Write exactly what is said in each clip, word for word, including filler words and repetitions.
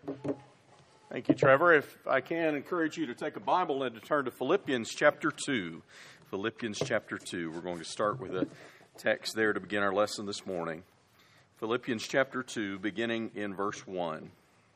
Thank you, Trevor. If I can encourage you to take a Bible and to turn to Philippians chapter two. Philippians chapter two. We're going to start with a text there to begin our lesson this morning. Philippians chapter two, beginning in verse one.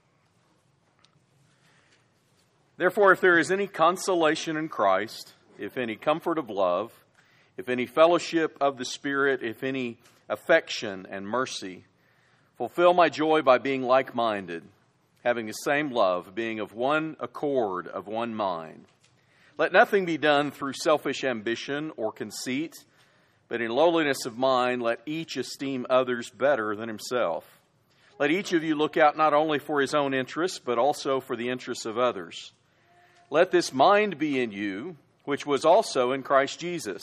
Therefore, if there is any consolation in Christ, if any comfort of love, if any fellowship of the Spirit, if any affection and mercy, fulfill my joy by being like-minded, having the same love, being of one accord, of one mind. Let nothing be done through selfish ambition or conceit, but in lowliness of mind let each esteem others better than himself. Let each of you look out not only for his own interests, but also for the interests of others. Let this mind be in you, which was also in Christ Jesus,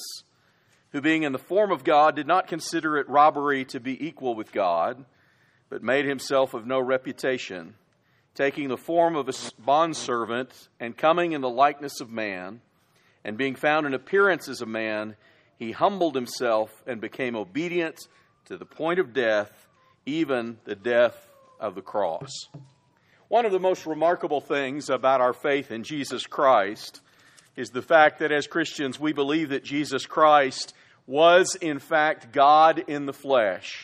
who being in the form of God did not consider it robbery to be equal with God, but made himself of no reputation, taking the form of a bondservant, and coming in the likeness of man, and being found in appearance as a man, he humbled himself and became obedient to the point of death, even the death of the cross. One of the most remarkable things about our faith in Jesus Christ is the fact that as Christians we believe that Jesus Christ was in fact God in the flesh.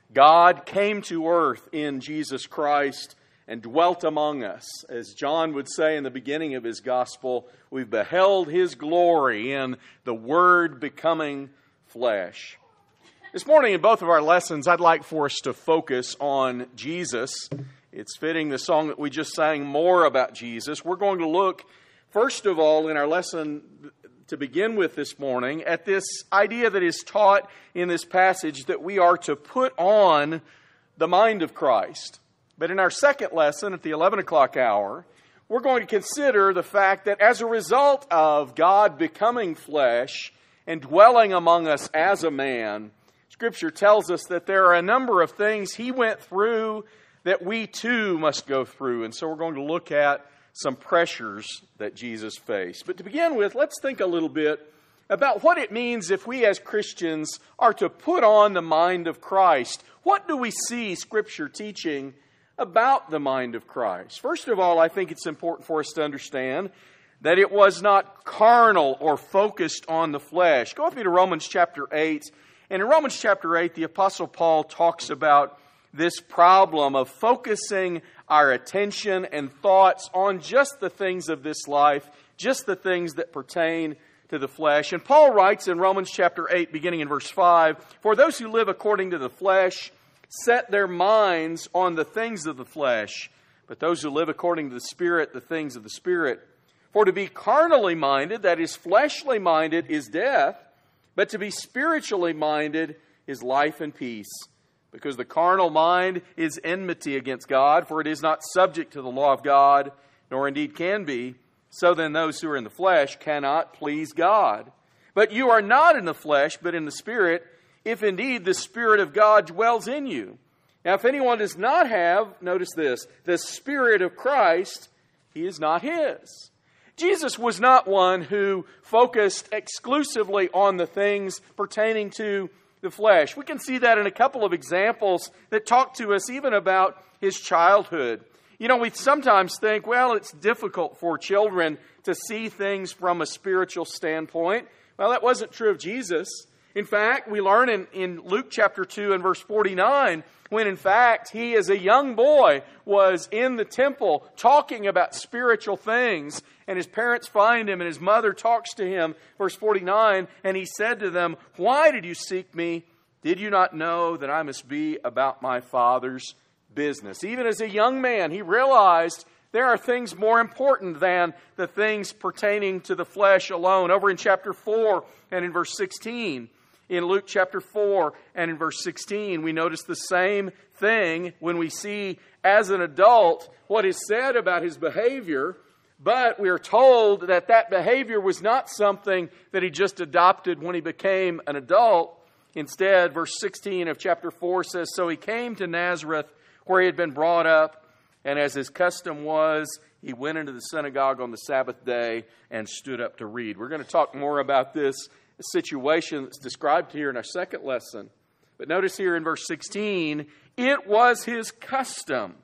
God came to earth in Jesus Christ and dwelt among us. As John would say in the beginning of his gospel, we've beheld his glory in the Word becoming flesh. This morning in both of our lessons, I'd like for us to focus on Jesus. It's fitting the song that we just sang more about Jesus. We're going to look, first of all, in our lesson to begin with this morning, at this idea that is taught in this passage that we are to put on the mind of Christ. But in our second lesson at the eleven o'clock hour, we're going to consider the fact that as a result of God becoming flesh and dwelling among us as a man, Scripture tells us that there are a number of things He went through that we too must go through. And so we're going to look at some pressures that Jesus faced. But to begin with, let's think a little bit about what it means if we as Christians are to put on the mind of Christ. What do we see Scripture teaching about the mind of Christ? First of all, I think it's important for us to understand that it was not carnal or focused on the flesh. Go with me to Romans chapter eight. And in Romans chapter eight, the Apostle Paul talks about this problem of focusing our attention and thoughts on just the things of this life, just the things that pertain to the flesh. And Paul writes in Romans chapter eight, beginning in verse five, "For those who live according to the flesh set their minds on the things of the flesh, but those who live according to the Spirit, the things of the Spirit. For to be carnally minded, that is fleshly minded, is death, but to be spiritually minded is life and peace. Because the carnal mind is enmity against God, for it is not subject to the law of God, nor indeed can be. So then those who are in the flesh cannot please God. But you are not in the flesh, but in the Spirit, if indeed the Spirit of God dwells in you. Now if anyone does not have," notice this, "the Spirit of Christ, he is not his." Jesus was not one who focused exclusively on the things pertaining to the flesh. We can see that in a couple of examples that talk to us even about his childhood. You know, we sometimes think, well, it's difficult for children to see things from a spiritual standpoint. Well, that wasn't true of Jesus. In fact, we learn in, in Luke chapter two and verse forty-nine, when in fact he as a young boy was in the temple talking about spiritual things, and his parents find him and his mother talks to him, verse forty-nine, and he said to them, "Why did you seek me? Did you not know that I must be about my Father's business?" Even as a young man, he realized there are things more important than the things pertaining to the flesh alone. Over in chapter four and in verse sixteen, in Luke chapter four and in verse sixteen, we notice the same thing when we see as an adult what is said about his behavior, but we are told that that behavior was not something that he just adopted when he became an adult. Instead, verse sixteen of chapter four says, "So he came to Nazareth where he had been brought up, and as his custom was, he went into the synagogue on the Sabbath day and stood up to read." We're going to talk more about this situation that's described here in our second lesson. But notice here in verse sixteen, "It was his custom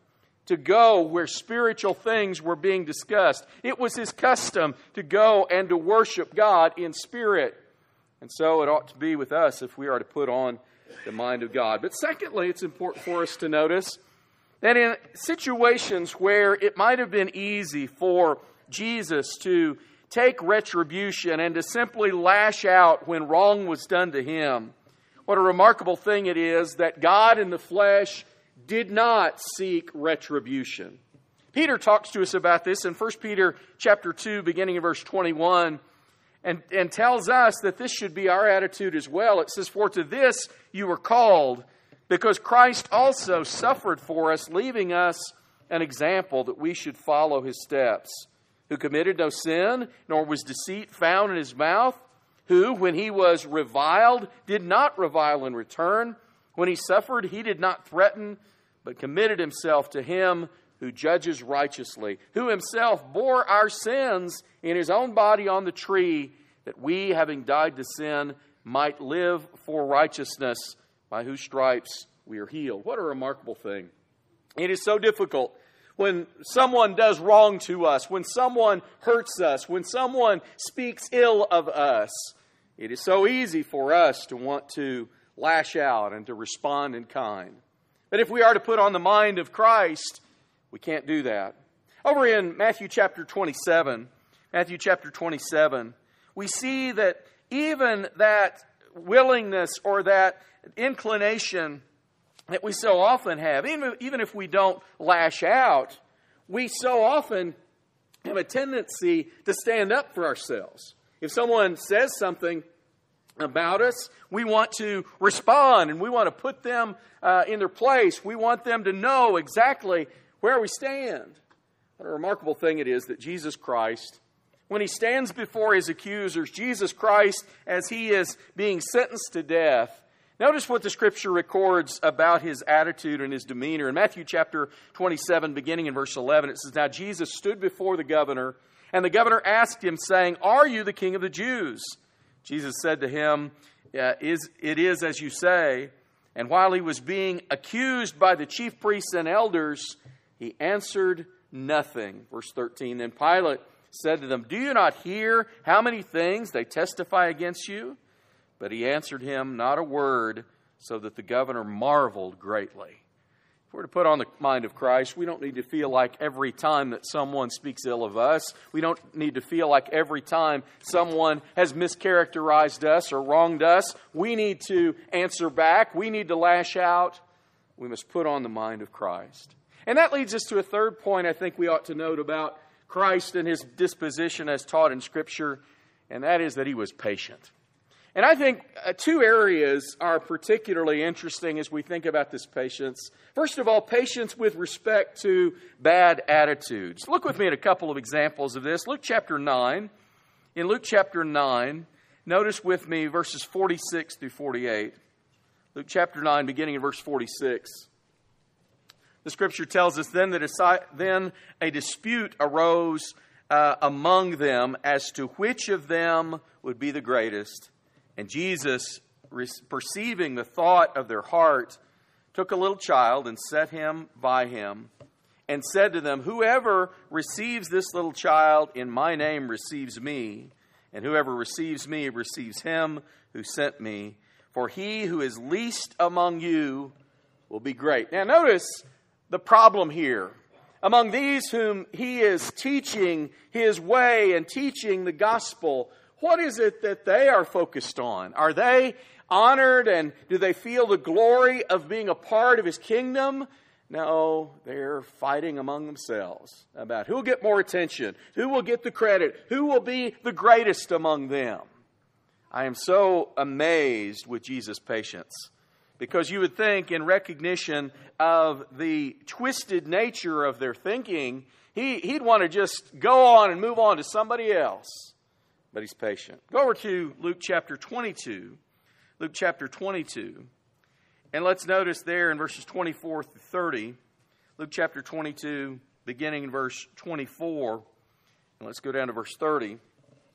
to go where spiritual things were being discussed. It was his custom to go and to worship God in spirit. And so it ought to be with us if we are to put on the mind of God. But secondly, it's important for us to notice that in situations where it might have been easy for Jesus to take retribution and to simply lash out when wrong was done to him, what a remarkable thing it is that God in the flesh did not seek retribution. Peter talks to us about this in First Peter chapter two, beginning in verse twenty-one, and, and tells us that this should be our attitude as well. It says, "For to this you were called, because Christ also suffered for us, leaving us an example that we should follow his steps, who committed no sin, nor was deceit found in his mouth, who, when he was reviled, did not revile in return. When he suffered, he did not threaten, but committed himself to him who judges righteously, who himself bore our sins in his own body on the tree, that we, having died to sin, might live for righteousness, by whose stripes we are healed." What a remarkable thing. It is so difficult when someone does wrong to us, when someone hurts us, when someone speaks ill of us. It is so easy for us to want to lash out and to respond in kind. But if we are to put on the mind of Christ, we can't do that. Over in Matthew chapter twenty-seven, Matthew chapter twenty-seven, we see that even that willingness or that inclination that we so often have, even, even if we don't lash out, we so often have a tendency to stand up for ourselves. If someone says something about us, we want to respond and we want to put them uh, in their place. We want them to know exactly where we stand. What a remarkable thing it is that Jesus Christ, when he stands before his accusers, Jesus Christ, as he is being sentenced to death, notice what the Scripture records about his attitude and his demeanor. In Matthew chapter twenty-seven, beginning in verse eleven, it says, "Now Jesus stood before the governor, and the governor asked him, saying, 'Are you the king of the Jews?' Jesus said to him, uh, is, 'It is as you say.' And while he was being accused by the chief priests and elders, he answered nothing." Verse thirteen, "Then Pilate said to them, 'Do you not hear how many things they testify against you?' But he answered him not a word, so that the governor marveled greatly." If we're to put on the mind of Christ, we don't need to feel like every time that someone speaks ill of us, we don't need to feel like every time someone has mischaracterized us or wronged us, we need to answer back, we need to lash out. We must put on the mind of Christ. And that leads us to a third point I think we ought to note about Christ and his disposition as taught in Scripture, and that is that he was patient. And I think uh, two areas are particularly interesting as we think about this patience. First of all, patience with respect to bad attitudes. Look with me at a couple of examples of this. Luke chapter nine. In Luke chapter nine, notice with me verses forty-six through forty-eight. Luke chapter nine, beginning in verse forty-six. The Scripture tells us, then that a, then a dispute arose uh, among them as to which of them would be the greatest. And Jesus, perceiving the thought of their heart, took a little child and set him by him, and said to them, "Whoever receives this little child in my name receives me, and whoever receives me receives him who sent me. For he who is least among you will be great." Now notice the problem here. Among these whom he is teaching his way and teaching the gospel, what is it that they are focused on? Are they honored and do they feel the glory of being a part of his kingdom? No, they're fighting among themselves about who will get more attention, who will get the credit, who will be the greatest among them. I am so amazed with Jesus' patience, because you would think in recognition of the twisted nature of their thinking, he, he'd want to just go on and move on to somebody else. But he's patient. Go over to Luke chapter twenty-two. Luke chapter twenty-two. And let's notice there in verses twenty-four through thirty. Luke chapter twenty-two, beginning in verse twenty-four. And let's go down to verse thirty.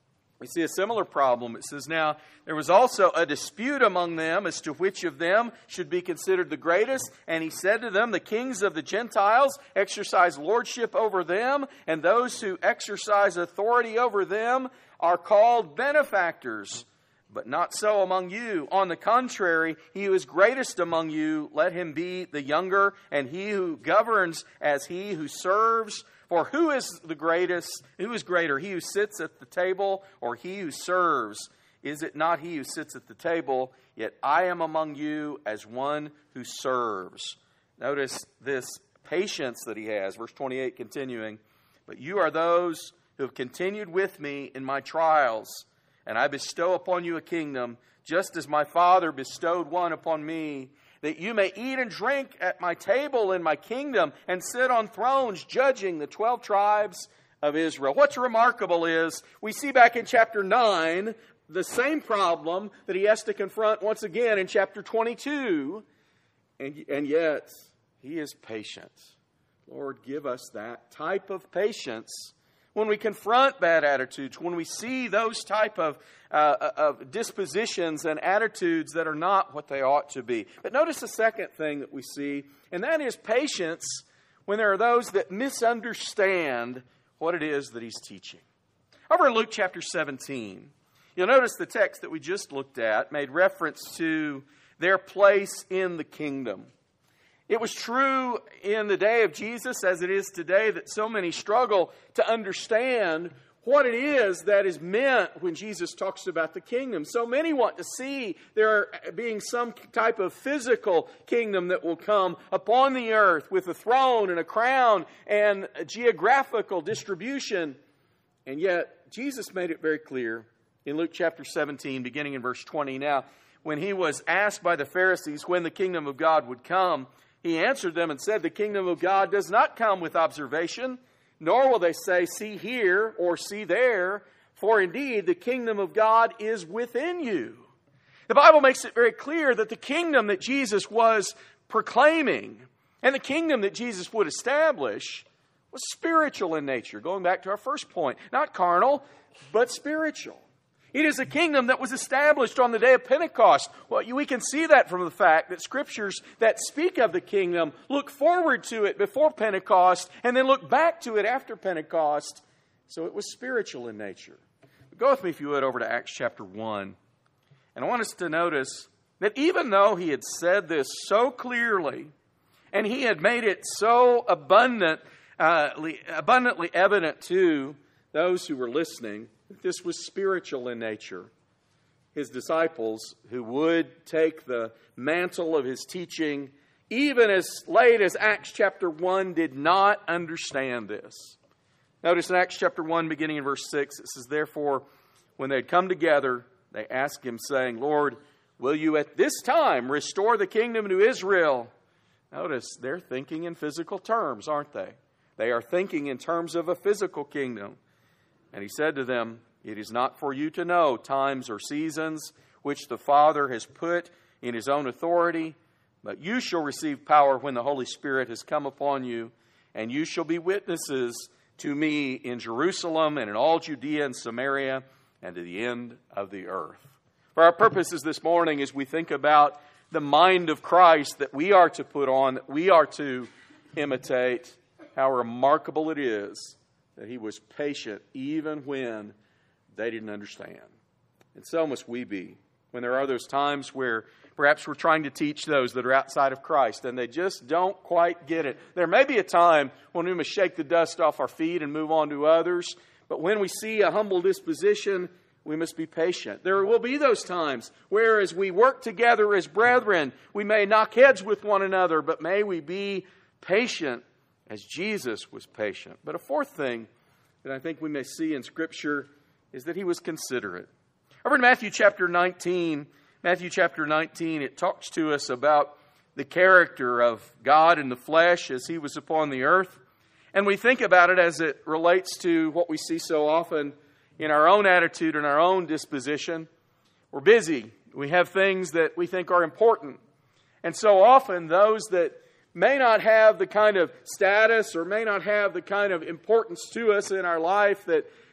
we see a similar problem. It says, now, there was also a dispute among them as to which of them should be considered the greatest. And he said to them, the kings of the Gentiles exercise lordship over them, and those who exercise authority over them are called benefactors. But not so among you. On the contrary, he who is greatest among you, let him be the younger, and he who governs as he who serves. For who is the greatest? Who is greater, he who sits at the table or he who serves? Is it not he who sits at the table? Yet I am among you as one who serves. Notice this patience that he has. Verse twenty-eight continuing. But you are those who have continued with me in my trials, and I bestow upon you a kingdom, just as my Father bestowed one upon me, that you may eat and drink at my table in my kingdom and sit on thrones judging the twelve tribes of Israel. What's remarkable is we see back in chapter nine the same problem that he has to confront once again in chapter twenty-two. And, and yet he is patient. Lord, give us that type of patience when we confront bad attitudes, when we see those type of, uh, of dispositions and attitudes that are not what they ought to be. But notice the second thing that we see, and that is patience when there are those that misunderstand what it is that he's teaching. Over in Luke chapter seventeen, you'll notice the text that we just looked at made reference to their place in the kingdom. It was true in the day of Jesus as it is today that so many struggle to understand what it is that is meant when Jesus talks about the kingdom. So many want to see there being some type of physical kingdom that will come upon the earth with a throne and a crown and a geographical distribution. And yet Jesus made it very clear in Luke chapter seventeen, beginning in verse twenty. Now, when he was asked by the Pharisees when the kingdom of God would come, he answered them and said, the kingdom of God does not come with observation, nor will they say, see here or see there, for indeed the kingdom of God is within you. The Bible makes it very clear that the kingdom that Jesus was proclaiming and the kingdom that Jesus would establish was spiritual in nature. Going back to our first point, not carnal, but spiritual. It is a kingdom that was established on the day of Pentecost. Well, we can see that from the fact that scriptures that speak of the kingdom look forward to it before Pentecost and then look back to it after Pentecost. So it was spiritual in nature. But go with me, if you would, over to Acts chapter one. And I want us to notice that even though he had said this so clearly and he had made it so abundant, uh, abundantly evident to those who were listening, this was spiritual in nature. His disciples, who would take the mantle of his teaching, even as late as Acts chapter one, did not understand this. Notice in Acts chapter one, beginning in verse six, it says, therefore, when they had come together, they asked him, saying, Lord, will you at this time restore the kingdom to Israel? Notice, they're thinking in physical terms, aren't they? They are thinking in terms of a physical kingdom. And he said to them, it is not for you to know times or seasons which the Father has put in his own authority, but you shall receive power when the Holy Spirit has come upon you, and you shall be witnesses to me in Jerusalem and in all Judea and Samaria and to the end of the earth. For our purposes this morning, as we think about the mind of Christ that we are to put on, that we are to imitate, how remarkable it is that he was patient even when they didn't understand. And so must we be when there are those times where perhaps we're trying to teach those that are outside of Christ and they just don't quite get it. There may be a time when we must shake the dust off our feet and move on to others, but when we see a humble disposition, we must be patient. There will be those times where as we work together as brethren, we may knock heads with one another, but may we be patient as Jesus was patient. But a fourth thing that I think we may see in Scripture is that he was considerate. Over in Matthew chapter nineteen, Matthew chapter nineteen, it talks to us about the character of God in the flesh as he was upon the earth. And we think about it as it relates to what we see so often in our own attitude and our own disposition. We're busy. We have things that we think are important. And so often those that may not have the kind of status or may not have the kind of importance to us in our life that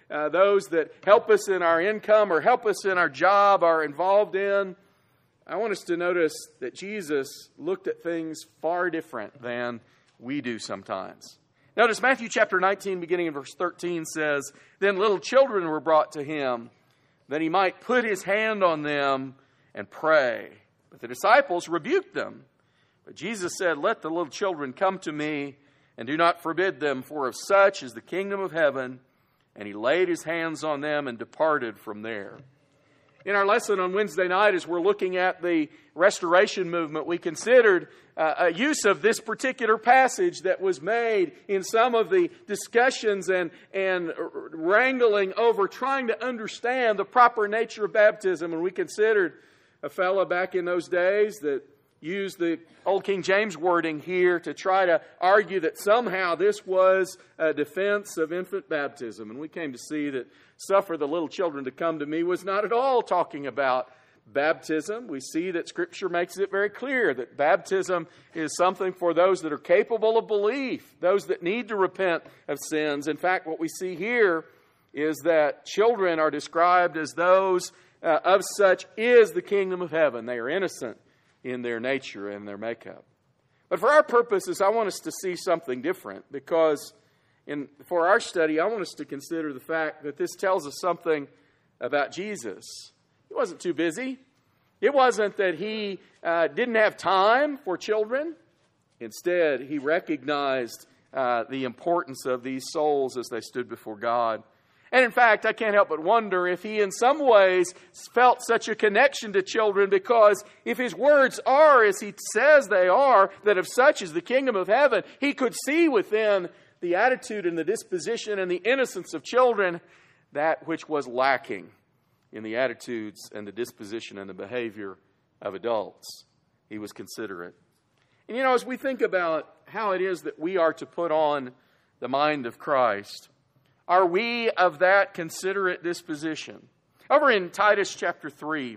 uh, those that help us in our income or help us in our job are involved in. I want us to notice that Jesus looked at things far different than we do sometimes. Notice Matthew chapter nineteen, beginning in verse thirteen, says, "Then little children were brought to him, that he might put his hand on them and pray. But the disciples rebuked them. But Jesus said, 'Let the little children come to me, and do not forbid them, for of such is the kingdom of heaven.' And he laid his hands on them and departed from there." In our lesson on Wednesday night, as we're looking at the Restoration Movement, we considered uh, a use of this particular passage that was made in some of the discussions and, and wrangling over trying to understand the proper nature of baptism. And we considered a fellow back in those days that used the Old King James wording here to try to argue that somehow this was a defense of infant baptism. And we came to see that "suffer the little children to come to me" was not at all talking about baptism. We see that Scripture makes it very clear that baptism is something for those that are capable of belief, those that need to repent of sins. In fact, what we see here is that children are described as those uh, of such is the kingdom of heaven. They are innocent in their nature and their makeup. But for our purposes, I want us to see something different, because in, for our study, I want us to consider the fact that this tells us something about Jesus. He wasn't too busy. It wasn't that he uh, didn't have time for children. Instead, he recognized uh, the importance of these souls as they stood before God. And in fact, I can't help but wonder if he in some ways felt such a connection to children, because if his words are as he says they are, that of such is the kingdom of heaven, he could see within the attitude and the disposition and the innocence of children that which was lacking in the attitudes and the disposition and the behavior of adults. He was considerate. And you know, as we think about how it is that we are to put on the mind of Christ, are we of that considerate disposition? Over in Titus chapter three,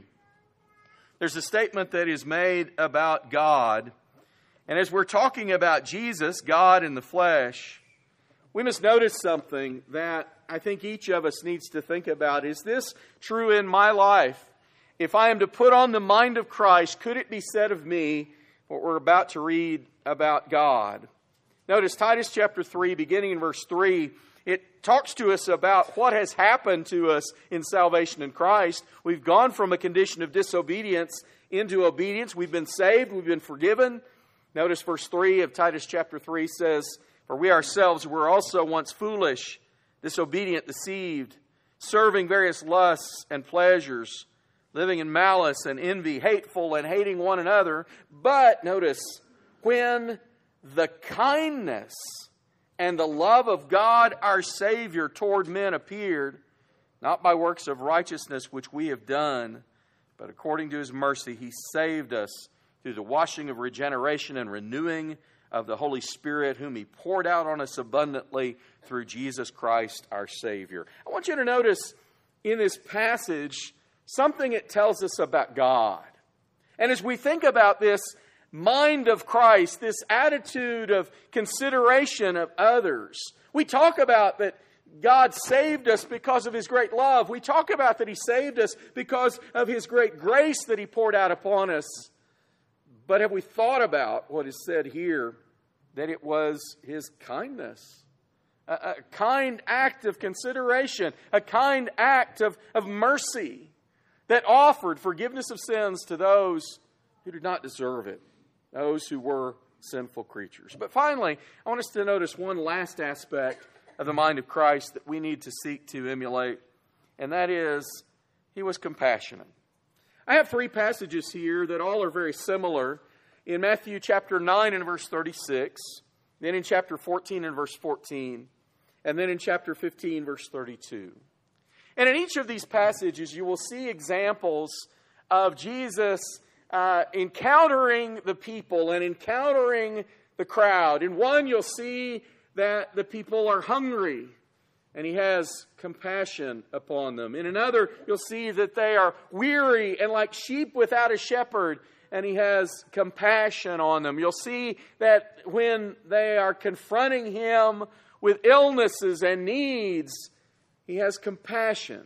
there's a statement that is made about God. And as we're talking about Jesus, God in the flesh, we must notice something that I think each of us needs to think about. Is this true in my life? If I am to put on the mind of Christ, could it be said of me what we're about to read about God? Notice Titus chapter three, beginning in verse three, it talks to us about what has happened to us in salvation in Christ. We've gone from a condition of disobedience into obedience. We've been saved. We've been forgiven. Notice verse three of Titus chapter three says, "For we ourselves were also once foolish, disobedient, deceived, serving various lusts and pleasures, living in malice and envy, hateful and hating one another. But," notice, "when the kindness and the love of God our Savior toward men appeared, not by works of righteousness which we have done, but according to His mercy He saved us through the washing of regeneration and renewing of the Holy Spirit, whom He poured out on us abundantly through Jesus Christ our Savior." I want you to notice in this passage something it tells us about God. And as we think about this mind of Christ, this attitude of consideration of others, we talk about that God saved us because of His great love. We talk about that He saved us because of His great grace that He poured out upon us. But have we thought about what is said here, that it was His kindness? A, a kind act of consideration, a kind act of, of mercy that offered forgiveness of sins to those who did not deserve it, those who were sinful creatures. But finally, I want us to notice one last aspect of the mind of Christ that we need to seek to emulate, and that is, He was compassionate. I have three passages here that all are very similar. In Matthew chapter nine and verse thirty-six, then in chapter fourteen and verse fourteen, and then in chapter fifteen, verse thirty-two. And in each of these passages, you will see examples of Jesus uh, encountering the people and encountering the crowd. In one, you'll see that the people are hungry, and He has compassion upon them. In another, you'll see that they are weary and like sheep without a shepherd, and He has compassion on them. You'll see that when they are confronting Him with illnesses and needs, He has compassion.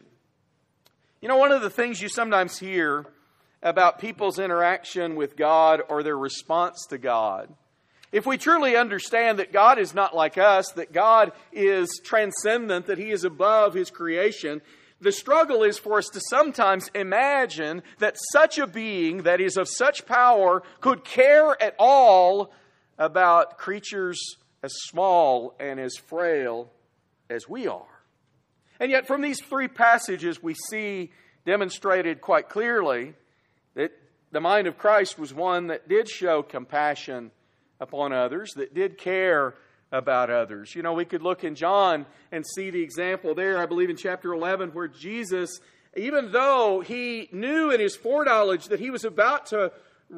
You know, one of the things you sometimes hear about people's interaction with God or their response to God, if we truly understand that God is not like us, that God is transcendent, that He is above His creation, the struggle is for us to sometimes imagine that such a being that is of such power could care at all about creatures as small and as frail as we are. And yet from these three passages we see demonstrated quite clearly that the mind of Christ was one that did show compassion upon others, that did care about others. You know, we could look in John and see the example there, I believe in chapter eleven, where Jesus, even though He knew in His foreknowledge that He was about to,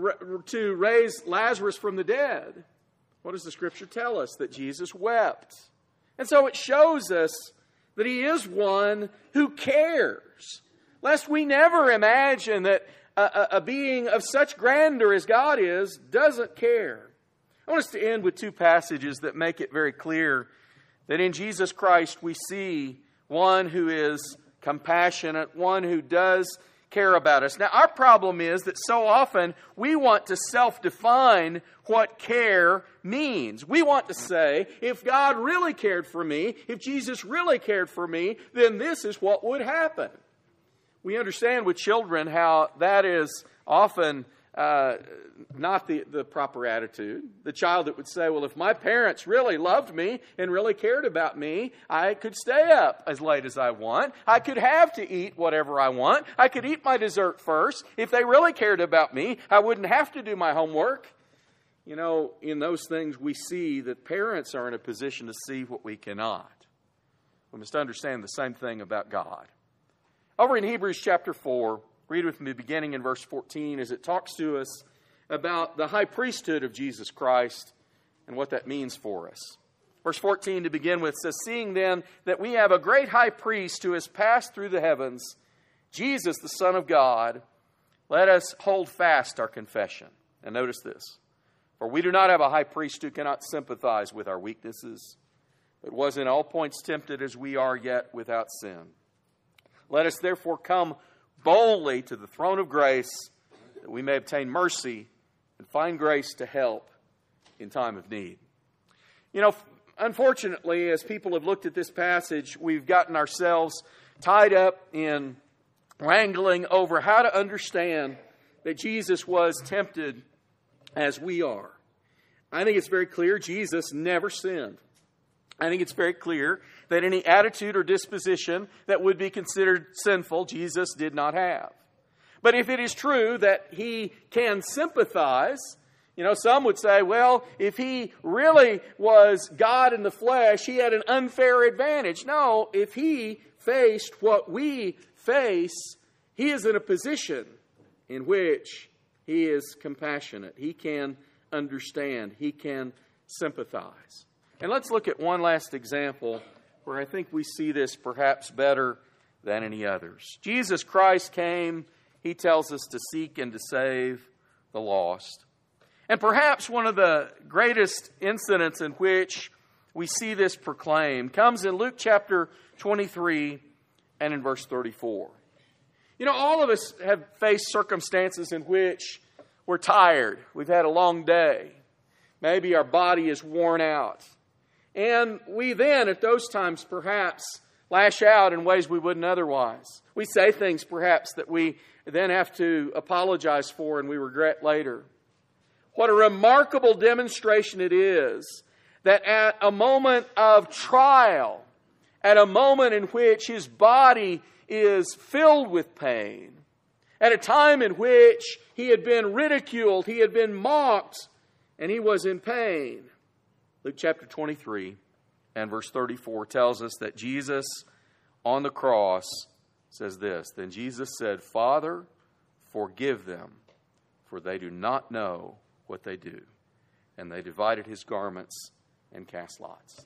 to raise Lazarus from the dead, what does the Scripture tell us? That Jesus wept. And so it shows us that He is one who cares. Lest we never imagine that a, a, a being of such grandeur as God is doesn't care. I want us to end with two passages that make it very clear that in Jesus Christ we see one who is compassionate, one who does care about us. Now, our problem is that so often we want to self-define what care means. We want to say, if God really cared for me, if Jesus really cared for me, then this is what would happen. We understand with children how that is often uh, not the, the proper attitude. The child that would say, well, if my parents really loved me and really cared about me, I could stay up as late as I want. I could have to eat whatever I want. I could eat my dessert first. If they really cared about me, I wouldn't have to do my homework. You know, in those things we see that parents are in a position to see what we cannot. We must understand the same thing about God. Over in Hebrews chapter four, read with me beginning in verse fourteen as it talks to us about the high priesthood of Jesus Christ and what that means for us. Verse fourteen to begin with says, seeing then that we have a great high priest who has passed through the heavens, Jesus the Son of God, let us hold fast our confession. And notice this, for we do not have a high priest who cannot sympathize with our weaknesses, but was in all points tempted as we are, yet without sin. Let us therefore come boldly to the throne of grace, that we may obtain mercy and find grace to help in time of need. You know, unfortunately, as people have looked at this passage, we've gotten ourselves tied up in wrangling over how to understand that Jesus was tempted as we are. I think it's very clear Jesus never sinned. I think it's very clear that any attitude or disposition that would be considered sinful, Jesus did not have. But if it is true that He can sympathize, you know, some would say, well, if He really was God in the flesh, He had an unfair advantage. No, if He faced what we face, He is in a position in which He is compassionate. He can understand. He can sympathize. And let's look at one last example where I think we see this perhaps better than any others. Jesus Christ came, He tells us, to seek and to save the lost. And perhaps one of the greatest incidents in which we see this proclaimed comes in Luke chapter twenty-three and in verse thirty-four. You know, all of us have faced circumstances in which we're tired. We've had a long day. Maybe our body is worn out. And we then, at those times, perhaps lash out in ways we wouldn't otherwise. We say things, perhaps, that we then have to apologize for and we regret later. What a remarkable demonstration it is that at a moment of trial, at a moment in which his body is filled with pain, at a time in which he had been ridiculed, he had been mocked, and he was in pain. Luke chapter twenty-three and verse thirty-four tells us that Jesus on the cross says this, then Jesus said, Father, forgive them, for they do not know what they do. And they divided his garments and cast lots.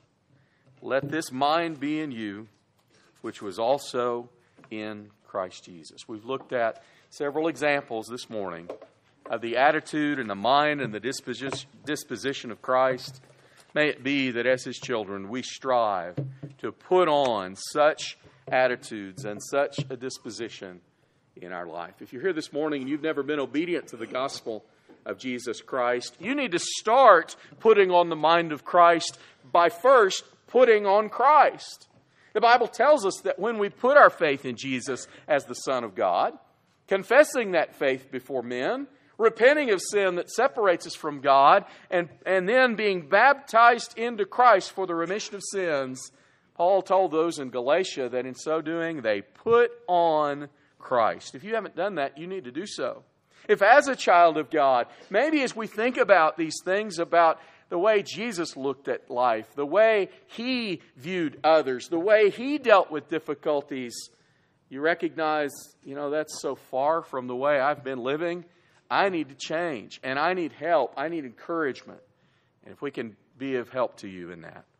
Let this mind be in you, which was also in Christ Jesus. We've looked at several examples this morning of the attitude and the mind and the disposition, disposition of Christ. May it be that as His children we strive to put on such attitudes and such a disposition in our life. If you're here this morning and you've never been obedient to the gospel of Jesus Christ, you need to start putting on the mind of Christ by first putting on Christ. The Bible tells us that when we put our faith in Jesus as the Son of God, confessing that faith before men, repenting of sin that separates us from God, and, and then being baptized into Christ for the remission of sins, Paul told those in Galatia that in so doing they put on Christ. If you haven't done that, you need to do so. If as a child of God, maybe as we think about these things, about the way Jesus looked at life, the way He viewed others, the way He dealt with difficulties, you recognize, you know, that's so far from the way I've been living. I need to change, and I need help. I need encouragement. And if we can be of help to you in that,